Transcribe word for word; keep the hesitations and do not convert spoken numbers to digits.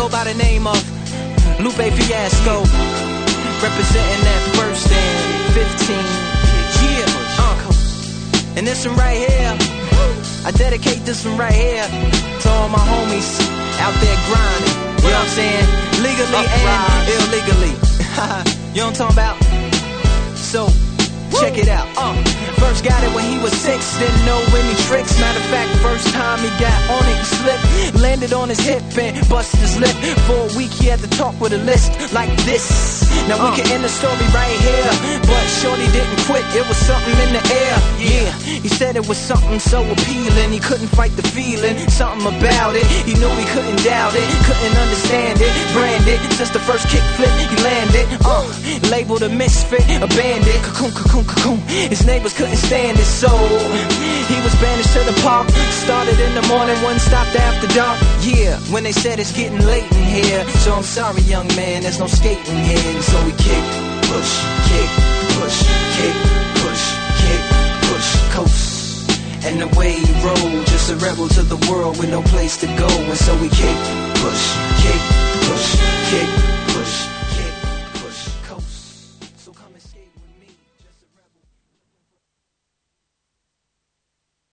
go by the name of Lupe Fiasco, representing that first and fifteen. Yeah, uncle. And this one right here, I dedicate this one right here to all my homies out there grinding. You know what I'm saying? Legally and illegally. You know what I'm talking about? So, check it out. Uh, first got it when he was six, didn't know any tricks. Matter of fact, first time he got on it, he slipped, landed on his hip and busted his lip. For a week he had to talk with a list like this. Now we uh. can end the story right here, but shorty didn't quit, it was something in the air. Yeah, he said it was something so appealing, he couldn't fight the feeling, something about it. He knew he couldn't doubt it, couldn't understand it, branded since the first kick flip he landed. Uh, labeled a misfit, a bandit, cocoon, cocoon, cocoon. His neighbors couldn't stand it, so he was banished to the park. Started in the morning, one stopped after dark. Yeah, when they said it's getting late in here, so I'm sorry young man, there's no skating here. So we kick, push, kick, push, kick, push, kick, push, coast. And the way he rolled, just a rebel to the world with no place to go. And so we kick, push, kick,